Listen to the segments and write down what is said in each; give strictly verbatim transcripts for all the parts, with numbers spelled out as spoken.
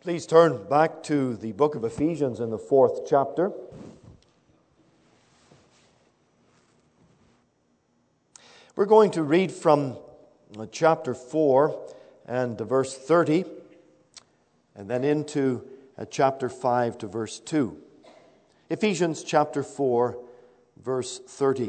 Please turn back to the book of Ephesians in the fourth chapter. We're going to read from chapter four and verse thirty, and then into chapter five to verse two. Ephesians chapter four, verse thirty.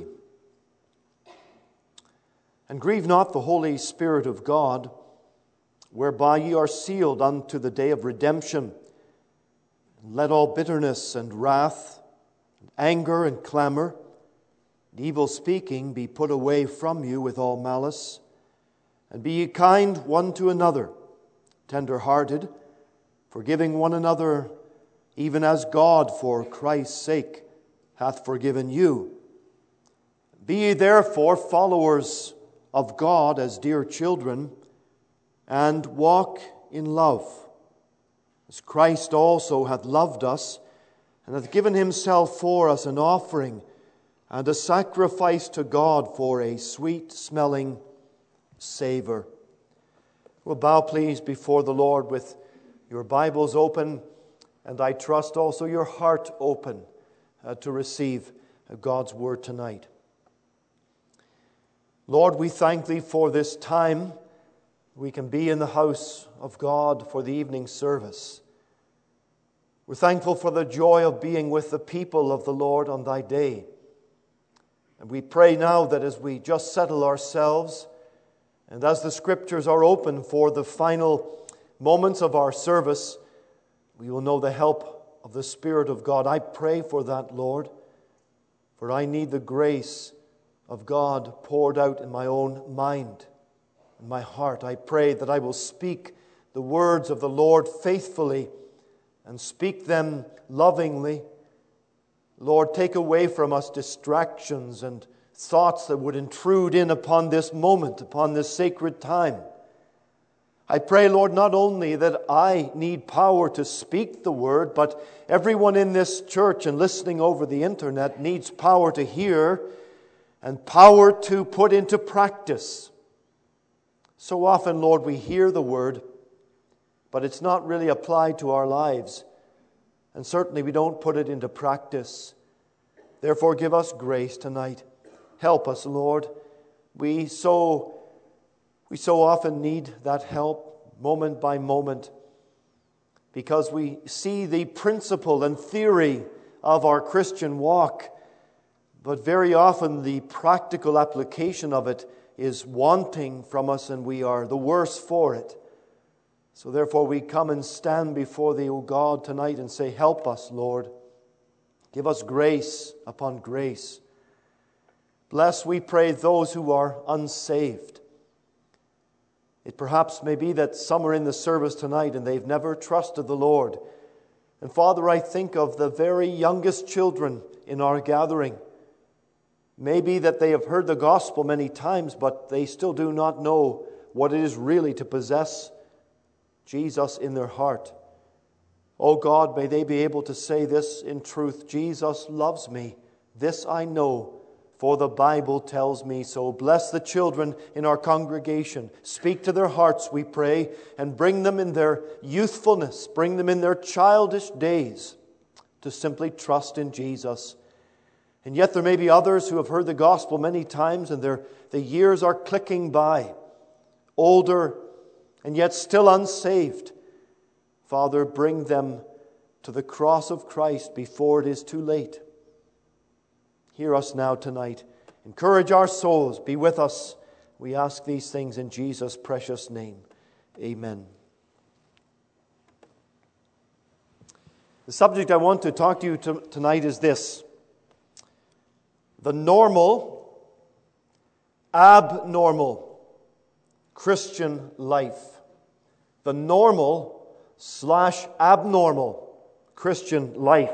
And grieve not the Holy Spirit of God, whereby ye are sealed unto the day of redemption. And let all bitterness and wrath, and anger and clamor, and evil speaking be put away from you with all malice. And be ye kind one to another, tender-hearted, forgiving one another, even as God for Christ's sake hath forgiven you. Be ye therefore followers of God as dear children, and walk in love, as Christ also hath loved us, and hath given himself for us an offering and a sacrifice to God for a sweet-smelling savor. We'll bow, please, before the Lord with your Bibles open, and I trust also your heart open uh, to receive uh, God's word tonight. Lord, we thank Thee for this time we can be in the house of God for the evening service. We're thankful for the joy of being with the people of the Lord on Thy day. And we pray now that as we just settle ourselves, and as the Scriptures are open for the final moments of our service, we will know the help of the Spirit of God. I pray for that, Lord, for I need the grace of God poured out in my own mind, in my heart. I pray that I will speak the words of the Lord faithfully and speak them lovingly. Lord, take away from us distractions and thoughts that would intrude in upon this moment, upon this sacred time. I pray, Lord, not only that I need power to speak the word, but everyone in this church and listening over the internet needs power to hear and power to put into practice. So often, Lord, we hear the word, but it's not really applied to our lives. And certainly we don't put it into practice. Therefore, give us grace tonight. Help us, Lord. We so, we so often need that help, moment by moment, because we see the principle and theory of our Christian walk, but very often the practical application of it is wanting from us, and we are the worse for it. So therefore we come and stand before Thee, O God, tonight and say, help us, Lord. Give us grace upon grace. Bless, we pray, those who are unsaved. It perhaps may be that some are in the service tonight and they've never trusted the Lord. And Father, I think of the very youngest children in our gathering. Maybe that they have heard the gospel many times, but they still do not know what it is really to possess Jesus in their heart. Oh God, may they be able to say this in truth: Jesus loves me. This I know, for the Bible tells me so. Bless the children in our congregation. Speak to their hearts, we pray, and bring them in their youthfulness, bring them in their childish days to simply trust in Jesus. And yet there may be others who have heard the gospel many times and their, the years are clicking by, older and yet still unsaved. Father, bring them to the cross of Christ before it is too late. Hear us now tonight. Encourage our souls. Be with us. We ask these things in Jesus' precious name. Amen. The subject I want to talk to you to, tonight is this: the normal, abnormal Christian life. The normal slash abnormal Christian life.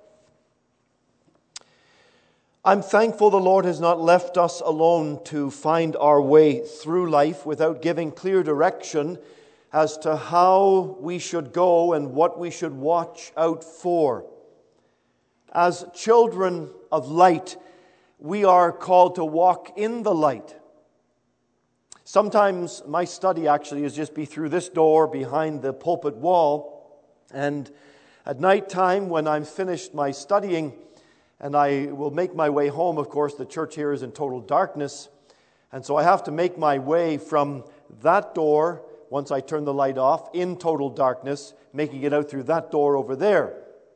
I'm thankful the Lord has not left us alone to find our way through life without giving clear direction as to how we should go and what we should watch out for. As children of light, we are called to walk in the light. Sometimes my study actually is just be through this door behind the pulpit wall, And at night time, when I'm finished my studying, and I will make my way home, of course, the church here is in total darkness. And so I have to make my way from that door, once I turn the light off, in total darkness, making it out through that door over there.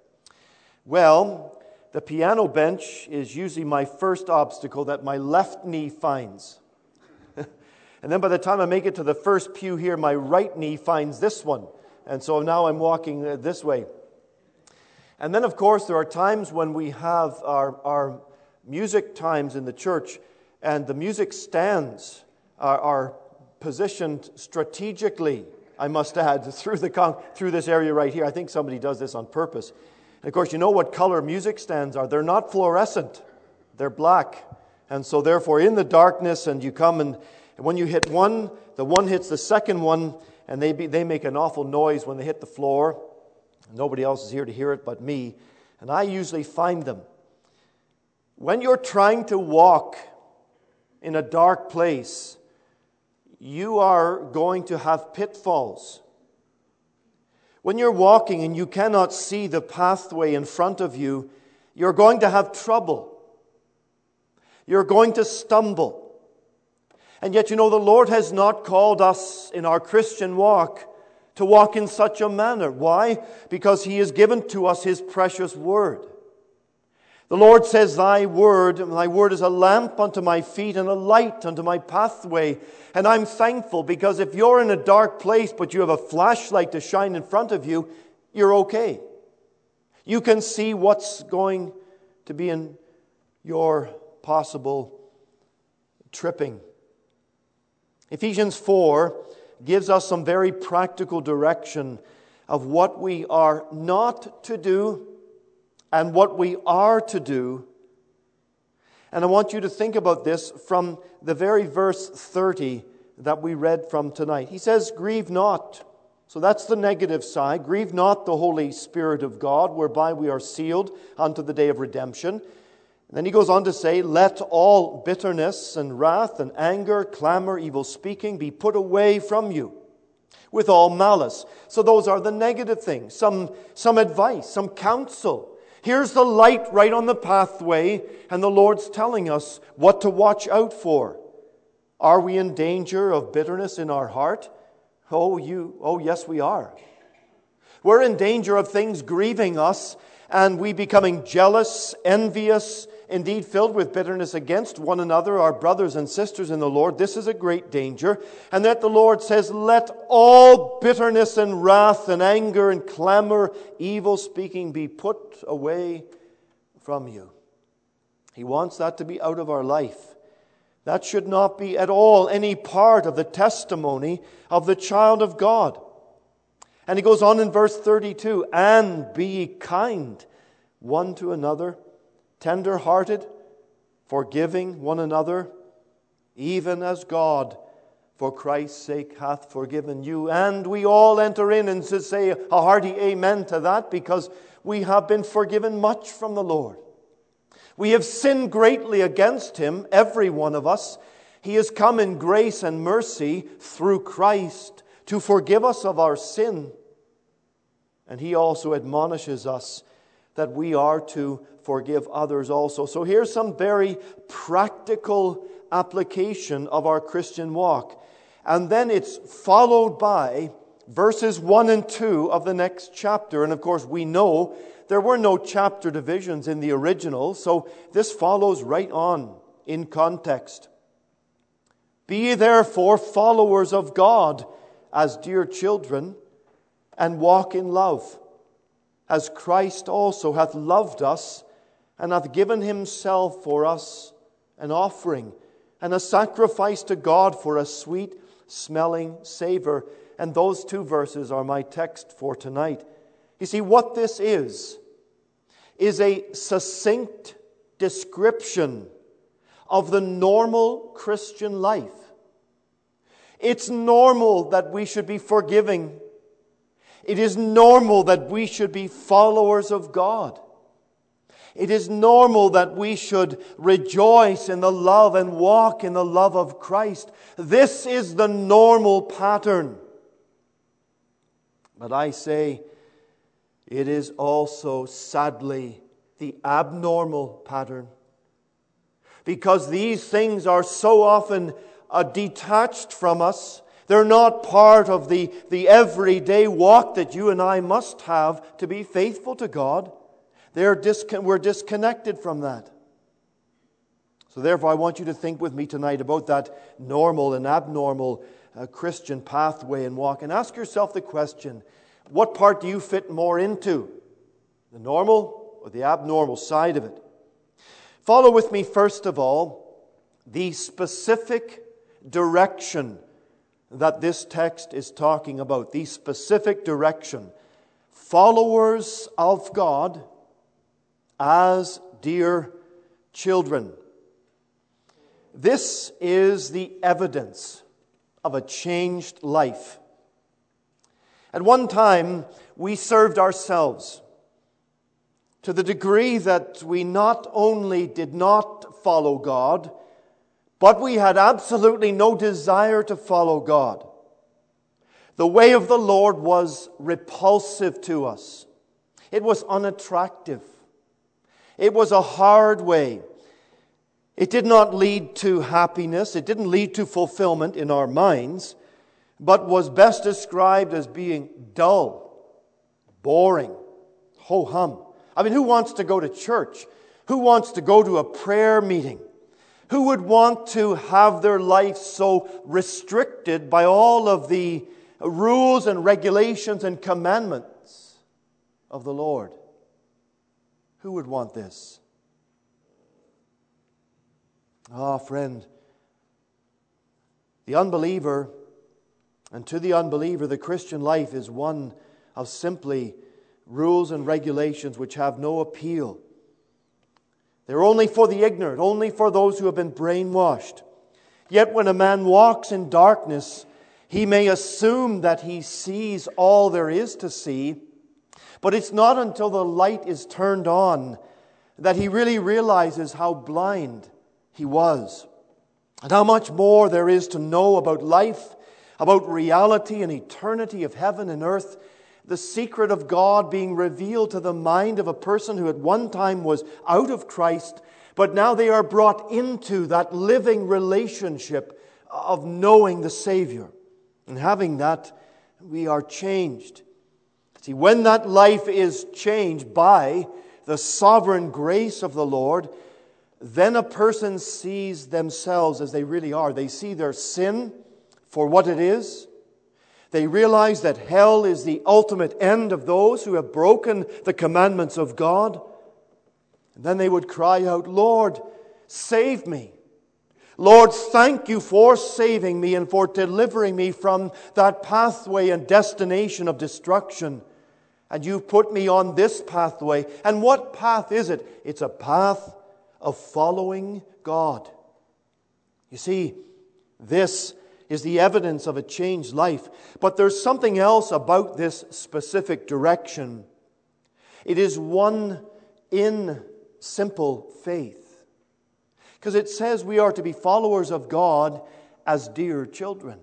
Well, the piano bench is usually my first obstacle that my left knee finds. And then by the time I make it to the first pew here, my right knee finds this one. And so now I'm walking this way. And then, of course, there are times when we have our, our music times in the church, and the music stands are, are positioned strategically, I must add, through the con- through this area right here. I think somebody does this on purpose. And of course, you know what color music stands are. They're not fluorescent. They're black. And so therefore, in the darkness, and you come and, and when you hit one, the one hits the second one, and they be, they make an awful noise when they hit the floor. Nobody else is here to hear it but me. And I usually find them. When you're trying to walk in a dark place, you are going to have pitfalls. When you're walking and you cannot see the pathway in front of you, you're going to have trouble. You're going to stumble. And yet, you know, the Lord has not called us in our Christian walk to walk in such a manner. Why? Because He has given to us His precious Word. The Lord says, Thy Word, Thy Word is a lamp unto my feet and a light unto my pathway. And I'm thankful, because if you're in a dark place but you have a flashlight to shine in front of you, you're okay. You can see what's going to be in your possible tripping. Ephesians four gives us some very practical direction of what we are not to do and what we are to do. And I want you to think about this from the very verse thirty that we read from tonight. He says, grieve not. So that's the negative side. Grieve not the Holy Spirit of God, whereby we are sealed unto the day of redemption. And then he goes on to say, let all bitterness and wrath and anger, clamor, evil speaking be put away from you with all malice. So those are the negative things. Some, some advice, some counsel. Here's the light right on the pathway, and the Lord's telling us what to watch out for. Are we in danger of bitterness in our heart? Oh, you, oh yes, we are. We're in danger of things grieving us, and we becoming jealous, envious, indeed filled with bitterness against one another, our brothers and sisters in the Lord. This is a great danger. And that the Lord says, let all bitterness and wrath and anger and clamor, evil speaking be put away from you. He wants that to be out of our life. That should not be at all any part of the testimony of the child of God. And he goes on in verse thirty-two, and be kind one to another, tender-hearted, forgiving one another, even as God, for Christ's sake, hath forgiven you. And we all enter in and say a hearty amen to that, because we have been forgiven much from the Lord. We have sinned greatly against Him, every one of us. He has come in grace and mercy through Christ to forgive us of our sin. And He also admonishes us that we are to forgive others also. So here's some very practical application of our Christian walk. And then it's followed by verses one and two of the next chapter. And of course, we know there were no chapter divisions in the original, so this follows right on in context. Be ye therefore followers of God as dear children, and walk in love, as Christ also hath loved us, and hath given Himself for us an offering, and a sacrifice to God for a sweet-smelling savor. And those two verses are my text for tonight. You see, what this is, is a succinct description of the normal Christian life. It's normal that we should be forgiving. It is normal that we should be followers of God. It is normal that we should rejoice in the love and walk in the love of Christ. This is the normal pattern. But I say, it is also, sadly, the abnormal pattern. Because these things are so often uh, detached from us. They're not part of the, the everyday walk that you and I must have to be faithful to God. They're discon- we're disconnected from that. So therefore, I want you to think with me tonight about that normal and abnormal uh, Christian pathway and walk. And ask yourself the question, what part do you fit more into? The normal or the abnormal side of it? Follow with me, first of all, the specific direction that this text is talking about. The specific direction. Followers of God as dear children. This is the evidence of a changed life. At one time, we served ourselves to the degree that we not only did not follow God, but we had absolutely no desire to follow God. The way of the Lord was repulsive to us. It was unattractive. It was a hard way. It did not lead to happiness. It didn't lead to fulfillment in our minds, but was best described as being dull, boring, ho-hum. I mean, who wants to go to church? Who wants to go to a prayer meeting? Who would want to have their life so restricted by all of the rules and regulations and commandments of the Lord? Who would want this? Ah, friend, the unbeliever, and to the unbeliever, the Christian life is one of simply rules and regulations which have no appeal. They're only for the ignorant, only for those who have been brainwashed. Yet when a man walks in darkness, he may assume that he sees all there is to see, but it's not until the light is turned on that he really realizes how blind he was, and how much more there is to know about life, about reality and eternity of heaven and earth, the secret of God being revealed to the mind of a person who at one time was out of Christ, but now they are brought into that living relationship of knowing the Savior. And having that, we are changed. See, when that life is changed by the sovereign grace of the Lord, then a person sees themselves as they really are. They see their sin for what it is. They realize that hell is the ultimate end of those who have broken the commandments of God. And then they would cry out, Lord, save me. Lord, thank you for saving me and for delivering me from that pathway and destination of destruction. And you've put me on this pathway. And what path is it? It's a path of following God. You see, this is the evidence of a changed life. But there's something else about this specific direction. It is one in simple faith. Because it says we are to be followers of God as dear children.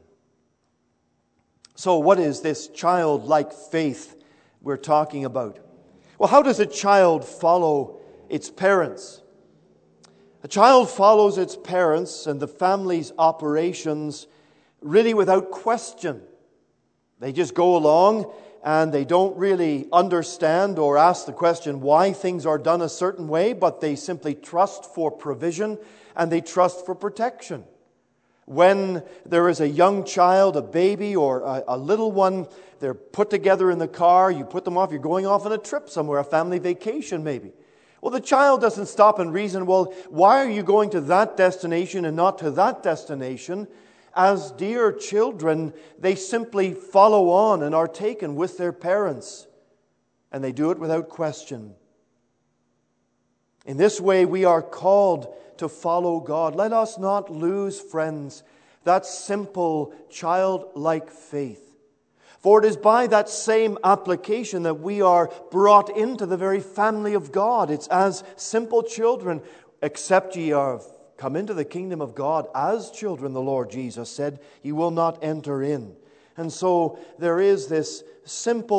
So what is this childlike faith we're talking about? Well, how does a child follow its parents? A child follows its parents and the family's operations really without question. They just go along and they don't really understand or ask the question why things are done a certain way, but they simply trust for provision and they trust for protection. When there is a young child, a baby or a, a little one, they're put together in the car, you put them off, you're going off on a trip somewhere, a family vacation maybe. Well, the child doesn't stop and reason, well, why are you going to that destination and not to that destination? As dear children, they simply follow on and are taken with their parents. And they do it without question. In this way, we are called to follow God. Let us not lose, friends, that simple childlike faith. For it is by that same application that we are brought into the very family of God. It's as simple children, except ye are come into the kingdom of God as children, the Lord Jesus said, you will not enter in. And so there is this simple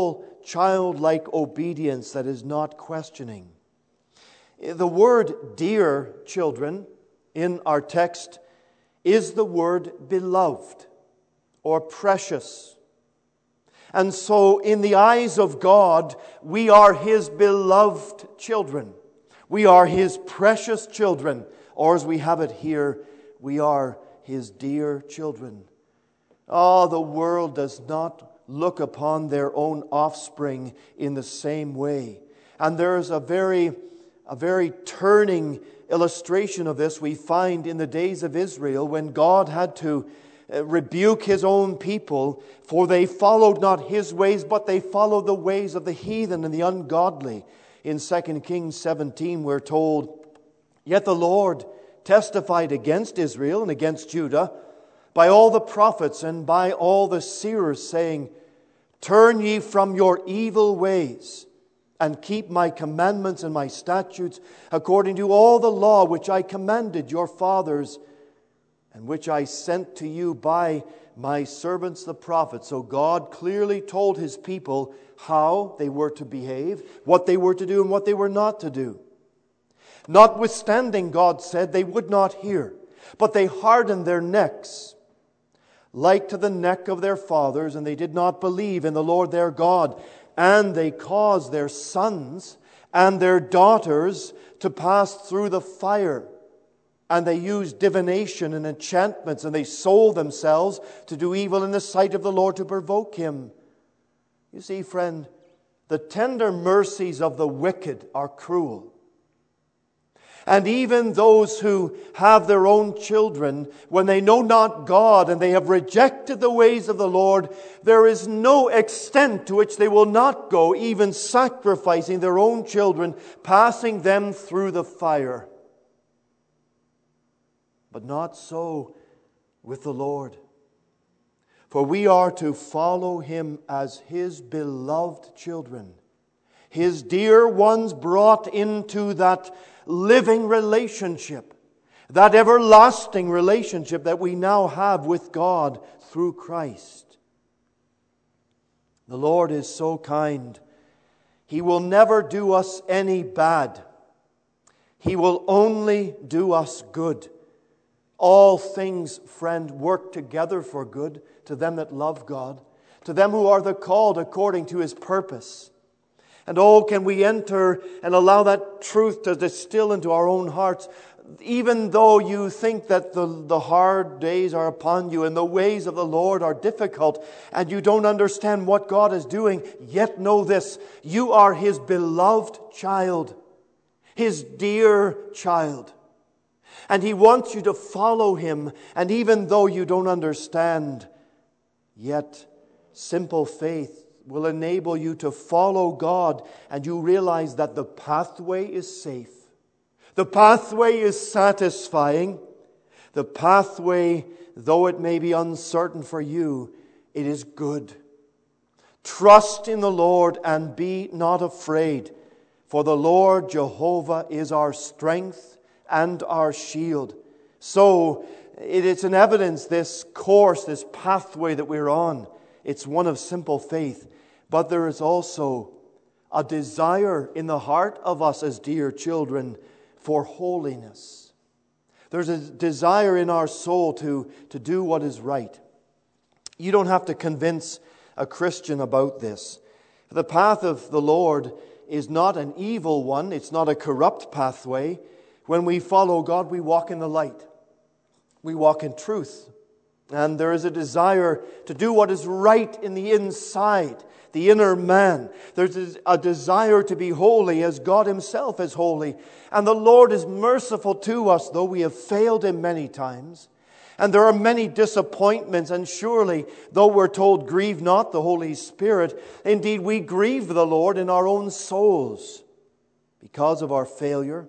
childlike obedience that is not questioning. The word dear children in our text is the word beloved or precious. And so in the eyes of God, we are His beloved children. We are His precious children. Or as we have it here, we are His dear children. Oh, the world does not look upon their own offspring in the same way. And there's a very, a very turning illustration of this we find in the days of Israel when God had to rebuke His own people, for they followed not His ways, but they followed the ways of the heathen and the ungodly. In Second Kings seventeen we're told, "Yet the Lord testified against Israel and against Judah by all the prophets and by all the seers, saying, Turn ye from your evil ways, and keep my commandments and my statutes, according to all the law which I commanded your fathers, and which I sent to you by my servants the prophets." So God clearly told His people how they were to behave, what they were to do, and what they were not to do. Notwithstanding, God said, they would not hear, but they hardened their necks, like to the neck of their fathers, and they did not believe in the Lord their God. And they caused their sons and their daughters to pass through the fire. And they used divination and enchantments, and they sold themselves to do evil in the sight of the Lord to provoke Him. You see, friend, the tender mercies of the wicked are cruel. And even those who have their own children, when they know not God and they have rejected the ways of the Lord, there is no extent to which they will not go, even sacrificing their own children, passing them through the fire. But not so with the Lord. For we are to follow Him as His beloved children, His dear ones brought into that living relationship, that everlasting relationship that we now have with God through Christ. The Lord is so kind. He will never do us any bad. He will only do us good. All things, friend, work together for good to them that love God, to them who are the called according to His purpose. And oh, can we enter and allow that truth to distill into our own hearts, even though you think that the, the hard days are upon you and the ways of the Lord are difficult and you don't understand what God is doing, yet know this: you are His beloved child, His dear child. And He wants you to follow Him, and even though you don't understand, yet simple faith will enable you to follow God, and you realize that the pathway is safe. The pathway is satisfying. The pathway, though it may be uncertain for you, it is good. Trust in the Lord and be not afraid, for the Lord Jehovah is our strength and our shield. So it is an evidence, this course, this pathway that we're on, it's one of simple faith. But there is also a desire in the heart of us as dear children for holiness. There's a desire in our soul to, to do what is right. You don't have to convince a Christian about this. The path of the Lord is not an evil one. It's not a corrupt pathway. When we follow God, we walk in the light. We walk in truth. And there is a desire to do what is right in the inside, the inner man. There's a desire to be holy as God Himself is holy. And the Lord is merciful to us, though we have failed Him many times. And there are many disappointments, and surely, though we're told, grieve not the Holy Spirit, indeed we grieve the Lord in our own souls because of our failure.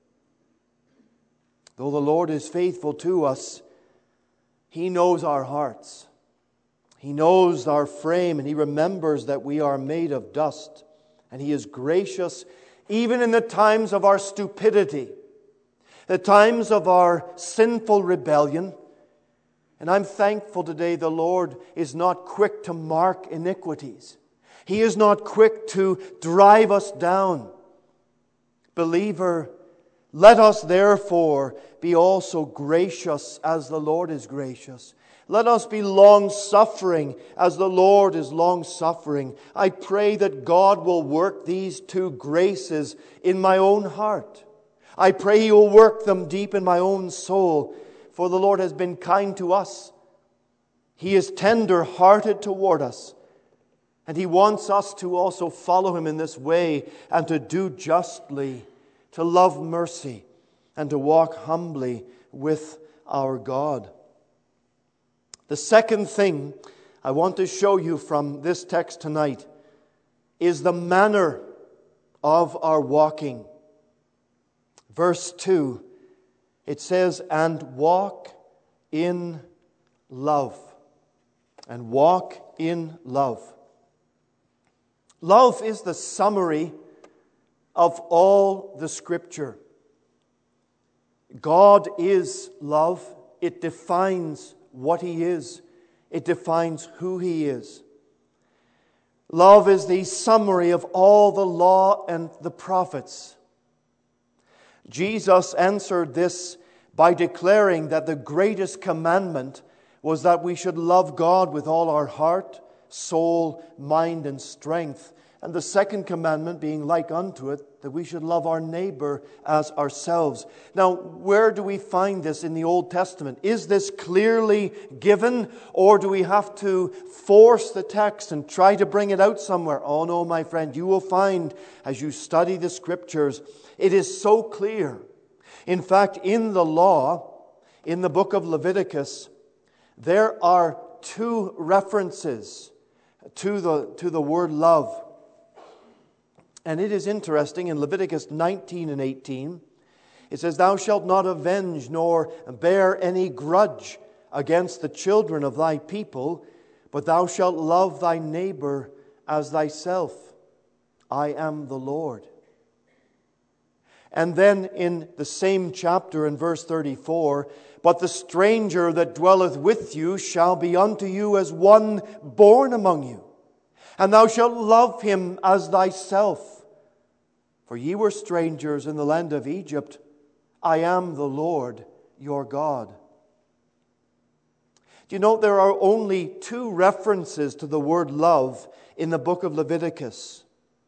Though the Lord is faithful to us, He knows our hearts. He knows our frame, and He remembers that we are made of dust. And He is gracious even in the times of our stupidity, the times of our sinful rebellion. And I'm thankful today the Lord is not quick to mark iniquities. He is not quick to drive us down. Believer, let us therefore be also gracious as the Lord is gracious. Let us be long-suffering as the Lord is long-suffering. I pray that God will work these two graces in my own heart. I pray He will work them deep in my own soul, for the Lord has been kind to us. He is tender-hearted toward us. And He wants us to also follow Him in this way and to do justly, to love mercy, and to walk humbly with our God. The second thing I want to show you from this text tonight is the manner of our walking. Verse two, it says, "And walk in love." And walk in love. Love is the summary of all the Scripture. God is love. It defines what He is. It defines who He is. Love is the summary of all the law and the prophets. Jesus answered this by declaring that the greatest commandment was that we should love God with all our heart, soul, mind, and strength. And the second commandment being like unto it, that we should love our neighbor as ourselves. Now, where do we find this in the Old Testament? Is this clearly given, or do we have to force the text and try to bring it out somewhere? Oh no, my friend, you will find as you study the Scriptures, it is so clear. In fact, in the law, in the book of Leviticus, there are two references to the, to the word love. And it is interesting, in Leviticus nineteen and eighteen, it says, "Thou shalt not avenge nor bear any grudge against the children of thy people, but thou shalt love thy neighbor as thyself. I am the Lord." And then in the same chapter in verse thirty-four, "But the stranger that dwelleth with you shall be unto you as one born among you, and thou shalt love him as thyself. For ye were strangers in the land of Egypt. I am the Lord your God." Do you know there are only two references to the word love in the book of Leviticus?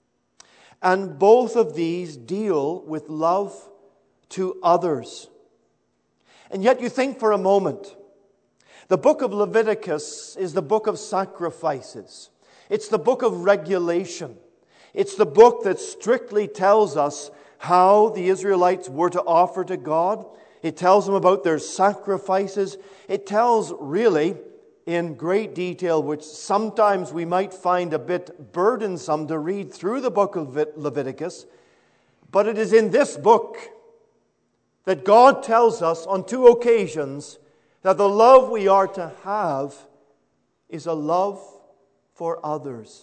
And both of these deal with love to others. And yet you think for a moment, the book of Leviticus is the book of sacrifices. It's the book of regulation. It's the book that strictly tells us how the Israelites were to offer to God. It tells them about their sacrifices. It tells really in great detail, which sometimes we might find a bit burdensome to read through the book of Leviticus. But it is in this book that God tells us on two occasions that the love we are to have is a love for others.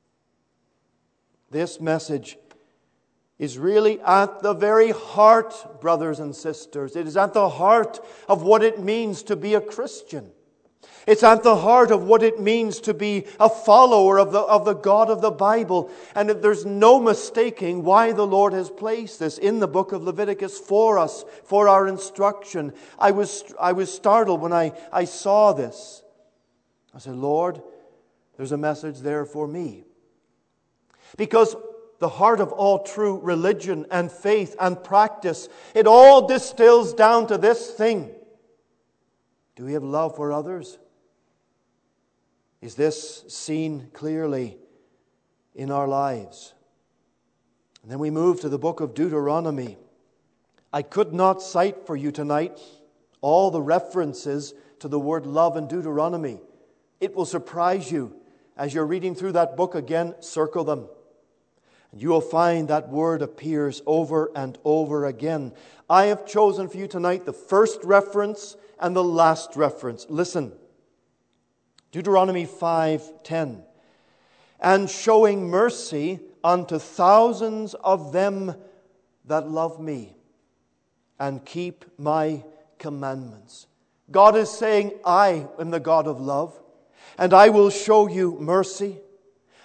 This message is really at the very heart, brothers and sisters. It is at the heart of what it means to be a Christian. It's at the heart of what it means to be a follower of the, of the God of the Bible. And there's no mistaking why the Lord has placed this in the book of Leviticus for us, for our instruction. I was, I was startled when I, I saw this. I said, Lord, there's a message there for me. Because the heart of all true religion and faith and practice, it all distills down to this thing. Do we have love for others? Is this seen clearly in our lives? And then we move to the book of Deuteronomy. I could not cite for you tonight all the references to the word love in Deuteronomy. It will surprise you. As you're reading through that book again, circle them. And you will find that word appears over and over again. I have chosen for you tonight the first reference and the last reference. Listen. Deuteronomy five ten. "And showing mercy unto thousands of them that love me, and keep my commandments." God is saying, I am the God of love, and I will show you mercy.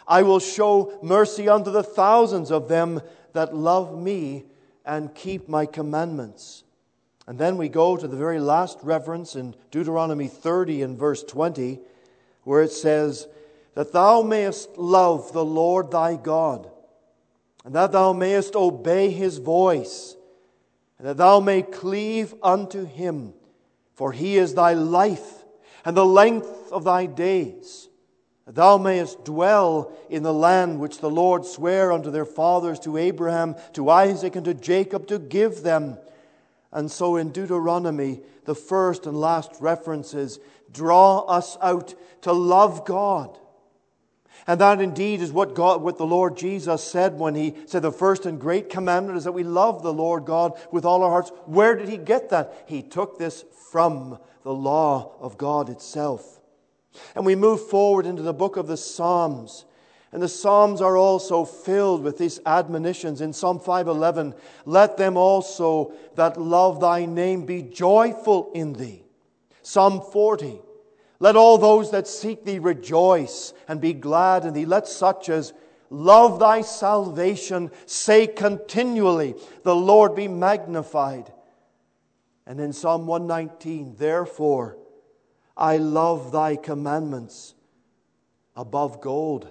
I will show mercy unto the thousands of them that love me and keep my commandments. And then we go to the very last reference in Deuteronomy thirty and verse twenty, where it says, that thou mayest love the Lord thy God, and that thou mayest obey His voice, and that thou may cleave unto Him, for He is thy life and the length of thy days, that thou mayest dwell in the land which the Lord sware unto their fathers, to Abraham, to Isaac, and to Jacob, to give them. And so in Deuteronomy, the first and last references draw us out to love God. And that indeed is what God, what the Lord Jesus said when He said the first and great commandment is that we love the Lord God with all our hearts. Where did He get that? He took this from the law of God itself. And we move forward into the book of the Psalms. And the Psalms are also filled with these admonitions. In Psalm five eleven, let them also that love thy name be joyful in thee. Psalm forty, let all those that seek thee rejoice and be glad in thee. Let such as love thy salvation say continually, the Lord be magnified. And in Psalm one nineteen, therefore I love thy commandments above gold,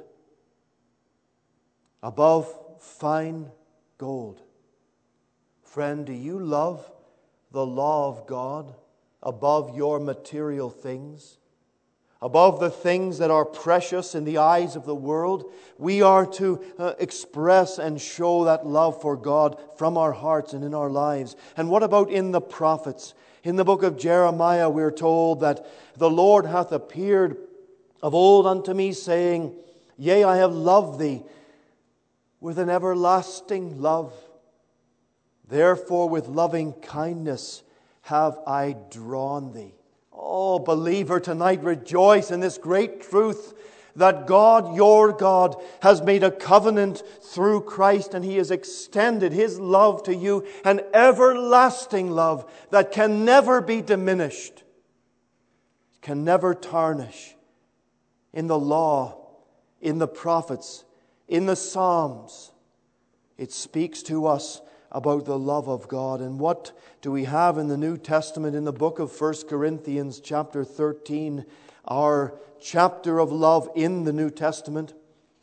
above fine gold. Friend, do you love the law of God above your material things? Above the things that are precious in the eyes of the world? We are to uh, express and show that love for God from our hearts and in our lives. And what about in the prophets? In the book of Jeremiah, we are told that the Lord hath appeared of old unto me, saying, yea, I have loved thee with an everlasting love. Therefore with loving kindness have I drawn thee. Oh, believer, tonight rejoice in this great truth that God, your God, has made a covenant through Christ, and He has extended His love to you, an everlasting love that can never be diminished, can never tarnish. In the law, in the prophets, in the Psalms, it speaks to us about the love of God. And what do we have in the New Testament in the book of First Corinthians chapter thirteen, our chapter of love in the New Testament?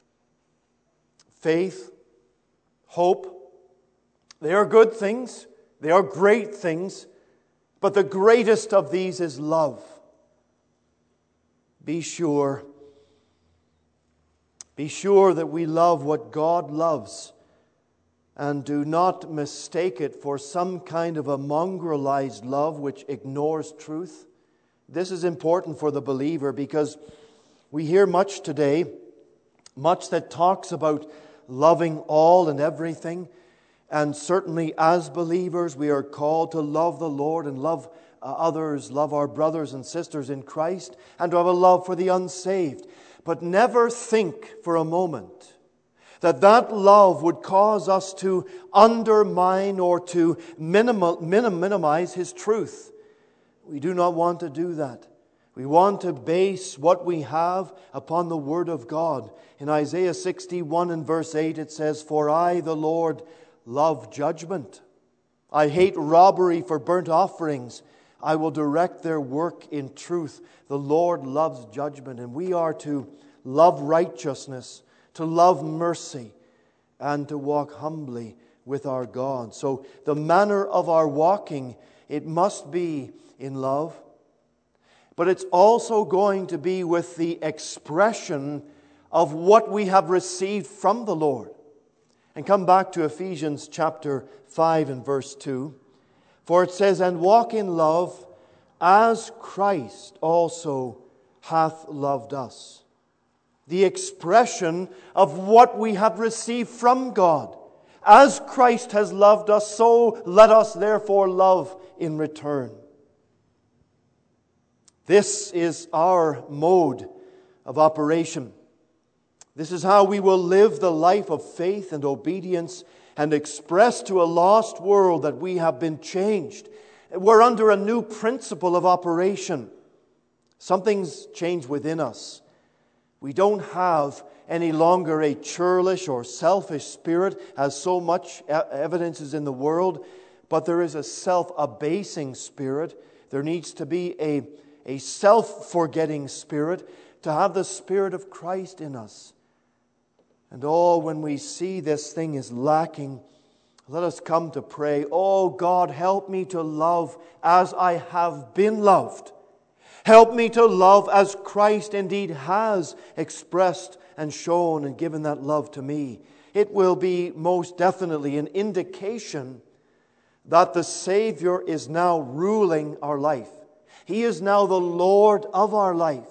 Faith, hope, they are good things, they are great things, but the greatest of these is love. Be sure, be sure that we love what God loves, and do not mistake it for some kind of a mongrelized love which ignores truth. This is important for the believer because we hear much today, much that talks about loving all and everything. And certainly as believers, we are called to love the Lord and love others, love our brothers and sisters in Christ, and to have a love for the unsaved. But never think for a moment that that love would cause us to undermine or to minimal, minim, minimize His truth. We do not want to do that. We want to base what we have upon the Word of God. In Isaiah sixty-one and verse eight it says, for I, the Lord, love judgment. I hate robbery for burnt offerings. I will direct their work in truth. The Lord loves judgment, and we are to love righteousness, to love mercy, and to walk humbly with our God. So the manner of our walking, it must be in love, but it's also going to be with the expression of what we have received from the Lord. And come back to Ephesians chapter five and verse two. For it says, and walk in love as Christ also hath loved us. The expression of what we have received from God. As Christ has loved us, so let us therefore love in return. This is our mode of operation. This is how we will live the life of faith and obedience and express to a lost world that we have been changed. We're under a new principle of operation. Something's changed within us. We don't have any longer a churlish or selfish spirit, as so much evidence is in the world, but there is a self-abasing spirit. There needs to be a, a self-forgetting spirit, to have the Spirit of Christ in us. And oh, when we see this thing is lacking, let us come to pray, oh God, help me to love as I have been loved. Help me to love as Christ indeed has expressed and shown and given that love to me. It will be most definitely an indication that the Savior is now ruling our life. He is now the Lord of our life.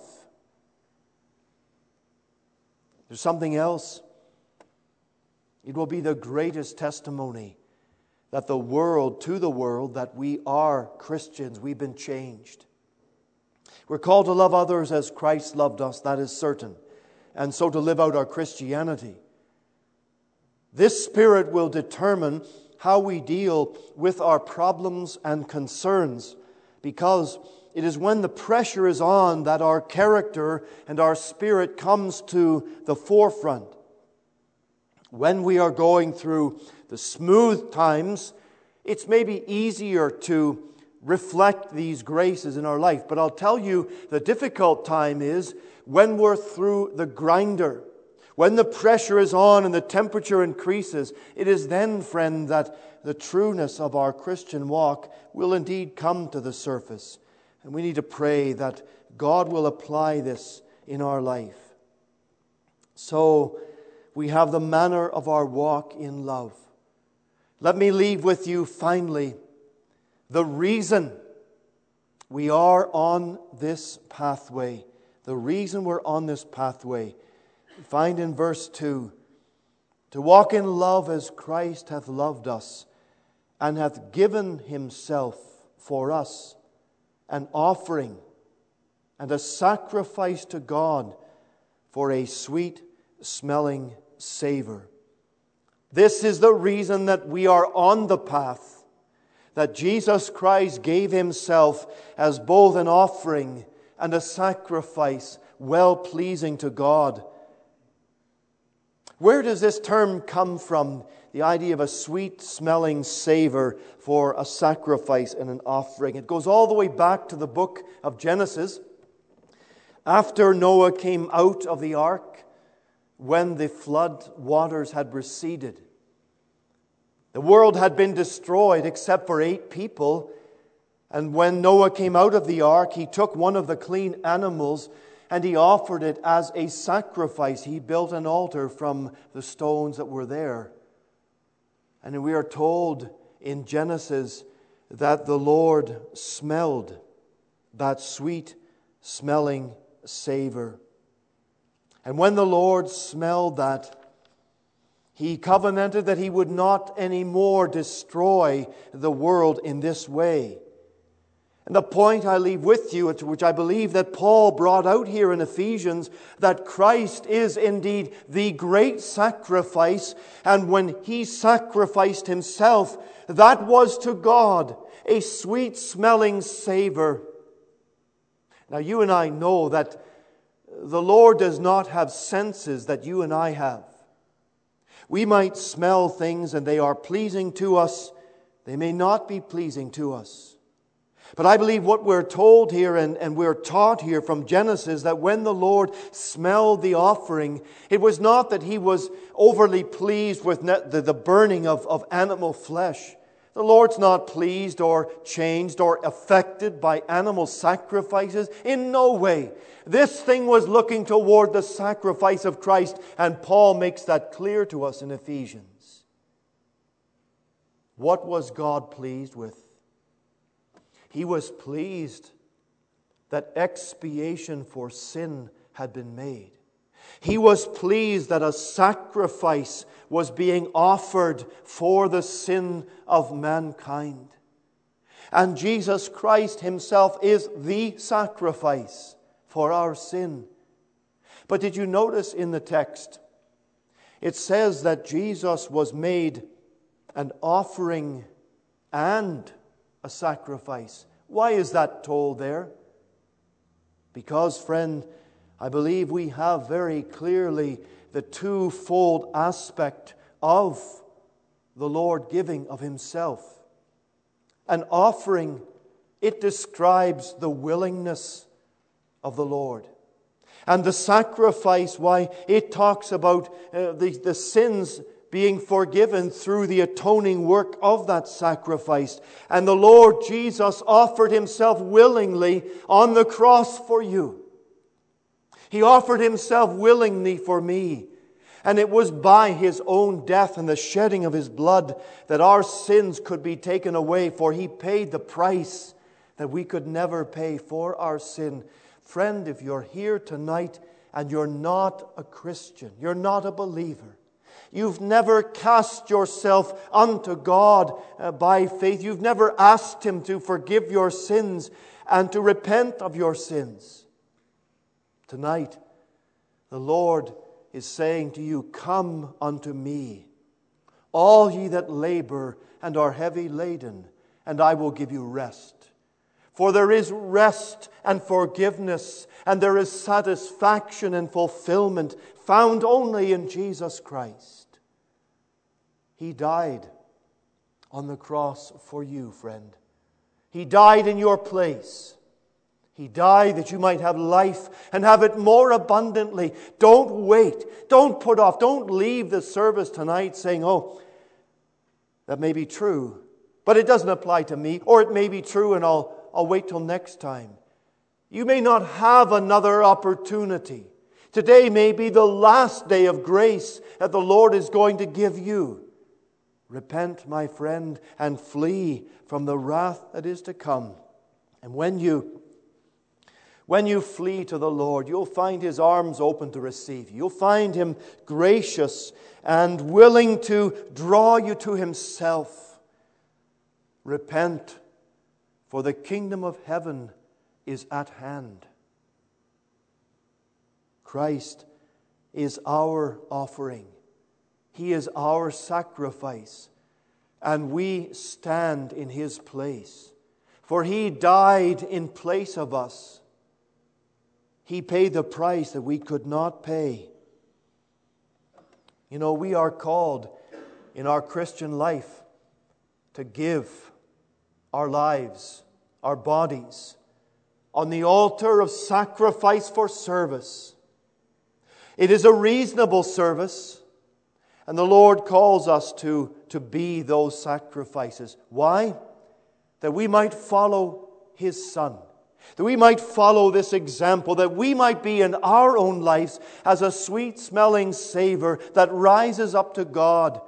There's something else. It will be the greatest testimony that the world, to the world, that we are Christians. We've been changed. We're called to love others as Christ loved us, that is certain. And so to live out our Christianity. This Spirit will determine how we deal with our problems and concerns, because it is when the pressure is on that our character and our spirit comes to the forefront. When we are going through the smooth times, it's maybe easier to reflect these graces in our life. But I'll tell you, the difficult time is when we're through the grinder. When the pressure is on and the temperature increases, it is then, friend, that the trueness of our Christian walk will indeed come to the surface. And we need to pray that God will apply this in our life. So, we have the manner of our walk in love. Let me leave with you finally the reason we are on this pathway. The reason we're on this pathway. We find in verse two, to walk in love as Christ hath loved us, and hath given himself for us, an offering and a sacrifice to God for a sweet smelling savor. This is the reason that we are on the path, that Jesus Christ gave himself as both an offering and a sacrifice well-pleasing to God. Where does this term come from? The idea of a sweet-smelling savor for a sacrifice and an offering. It goes all the way back to the book of Genesis. After Noah came out of the ark, when the flood waters had receded, the world had been destroyed except for eight people. And when Noah came out of the ark, he took one of the clean animals and he offered it as a sacrifice. He built an altar from the stones that were there. And we are told in Genesis that the Lord smelled that sweet-smelling savor. And when the Lord smelled that, he covenanted that he would not anymore destroy the world in this way. And the point I leave with you, which I believe that Paul brought out here in Ephesians, that Christ is indeed the great sacrifice. And when he sacrificed himself, that was to God a sweet-smelling savor. Now you and I know that the Lord does not have senses that you and I have. We might smell things and they are pleasing to us. They may not be pleasing to us. But I believe what we're told here and, and we're taught here from Genesis, that when the Lord smelled the offering, it was not that he was overly pleased with the, the burning of, of animal flesh. The Lord's not pleased or changed or affected by animal sacrifices. In no way. This thing was looking toward the sacrifice of Christ, and Paul makes that clear to us in Ephesians. What was God pleased with? He was pleased that expiation for sin had been made. He was pleased that a sacrifice was being offered for the sin of mankind. And Jesus Christ himself is the sacrifice for our sin. But did you notice in the text, it says that Jesus was made an offering and a sacrifice. Why is that told there? Because, friend, I believe we have very clearly the twofold aspect of the Lord giving of Himself. An offering, it describes the willingness of the Lord. And the sacrifice, why, it talks about uh, the, the sins being forgiven through the atoning work of that sacrifice. And the Lord Jesus offered Himself willingly on the cross for you. He offered Himself willingly for me. And it was by His own death and the shedding of His blood that our sins could be taken away, for He paid the price that we could never pay for our sin. Friend, if you're here tonight and you're not a Christian, you're not a believer, you've never cast yourself unto God uh, by faith, you've never asked Him to forgive your sins and to repent of your sins, tonight the Lord is saying to you, come unto me, all ye that labor and are heavy laden, and I will give you rest. For there is rest and forgiveness, and there is satisfaction and fulfillment found only in Jesus Christ. He died on the cross for you, friend. He died in your place. He died that you might have life and have it more abundantly. Don't wait. Don't put off. Don't leave the service tonight saying, oh, that may be true, but it doesn't apply to me. Or it may be true and I'll, I'll wait till next time. You may not have another opportunity. Today may be the last day of grace that the Lord is going to give you. Repent, my friend, and flee from the wrath that is to come. And when you When you flee to the Lord, you'll find His arms open to receive you. You'll find Him gracious and willing to draw you to Himself. Repent, for the kingdom of heaven is at hand. Christ is our offering. He is our sacrifice, and we stand in His place. For He died in place of us. He paid the price that we could not pay. You know, we are called in our Christian life to give our lives, our bodies, on the altar of sacrifice for service. It is a reasonable service, and the Lord calls us to, to be those sacrifices. Why? That we might follow His Son. That we might follow this example, that we might be in our own lives as a sweet-smelling savor that rises up to God.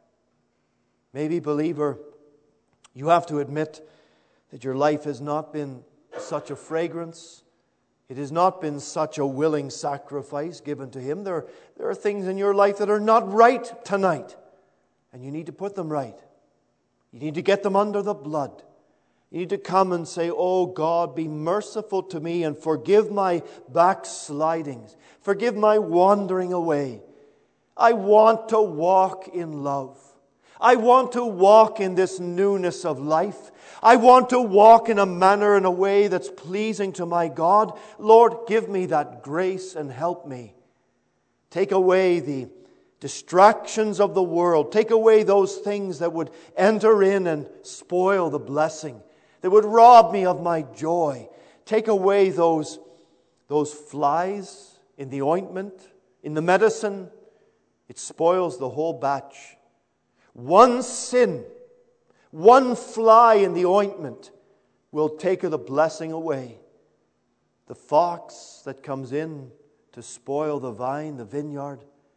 Maybe, believer, you have to admit that your life has not been such a fragrance. It has not been such a willing sacrifice given to Him. There, there are things in your life that are not right tonight, and you need to put them right. You need to get them under the blood. You need to come and say, oh God, be merciful to me and forgive my backslidings. Forgive my wandering away. I want to walk in love. I want to walk in this newness of life. I want to walk in a manner, in a way that's pleasing to my God. Lord, give me that grace and help me. Take away the distractions of the world. Take away those things that would enter in and spoil the blessing, that would rob me of my joy. Take away those, those flies in the ointment, in the medicine. It spoils the whole batch. One sin, one fly in the ointment will take the blessing away. The fox that comes in to spoil the vine, the vineyard.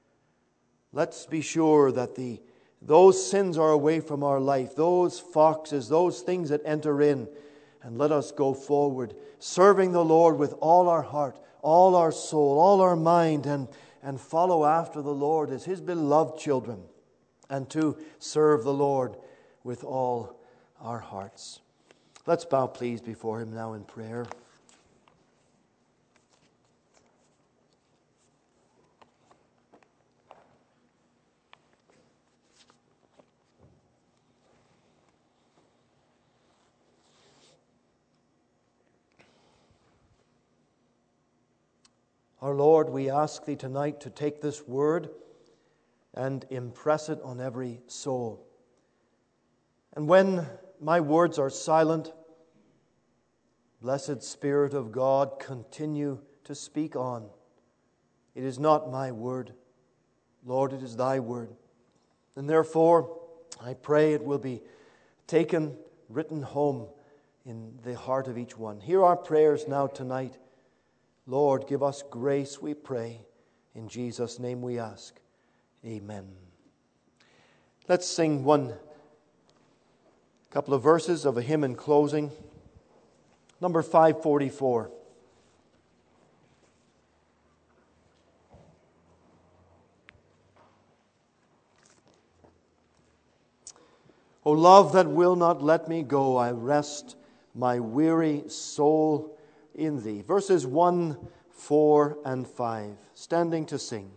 Let's be sure that the Those sins are away from our life. Those foxes, those things that enter in. And let us go forward, serving the Lord with all our heart, all our soul, all our mind, and, and follow after the Lord as His beloved children, and to serve the Lord with all our hearts. Let's bow, please, before Him now in prayer. Our Lord, we ask Thee tonight to take this word and impress it on every soul. And when my words are silent, blessed Spirit of God, continue to speak on. It is not my word, Lord, it is Thy word. And therefore, I pray it will be taken, written home in the heart of each one. Hear our prayers now tonight. Lord, give us grace, we pray. In Jesus' name we ask. Amen. Let's sing one couple of verses of a hymn in closing. Number five forty-four. O love that will not let me go, I rest my weary soul in Thee. Verses one, four, and five. Standing to sing.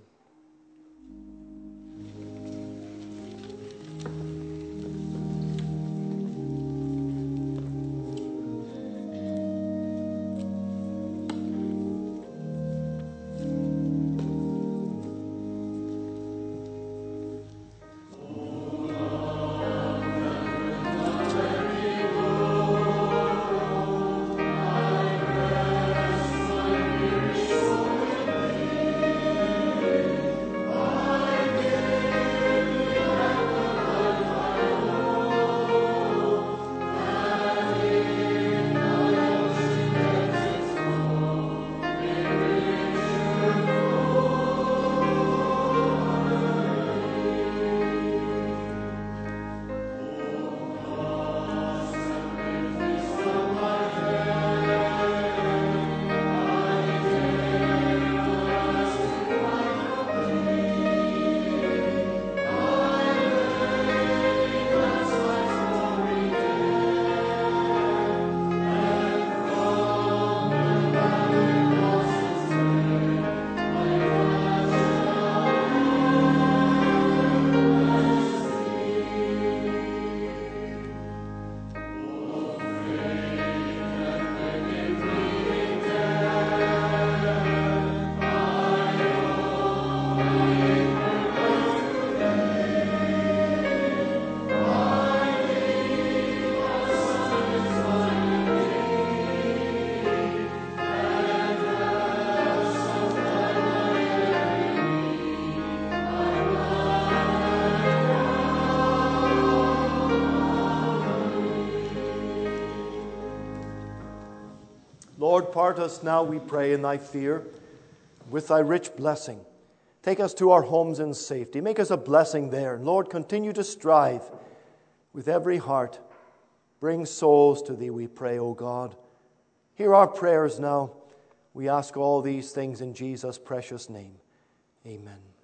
Lord, part us now, we pray, in Thy fear, with Thy rich blessing. Take us to our homes in safety. Make us a blessing there. And Lord, continue to strive with every heart. Bring souls to Thee, we pray, O God. Hear our prayers now. We ask all these things in Jesus' precious name. Amen.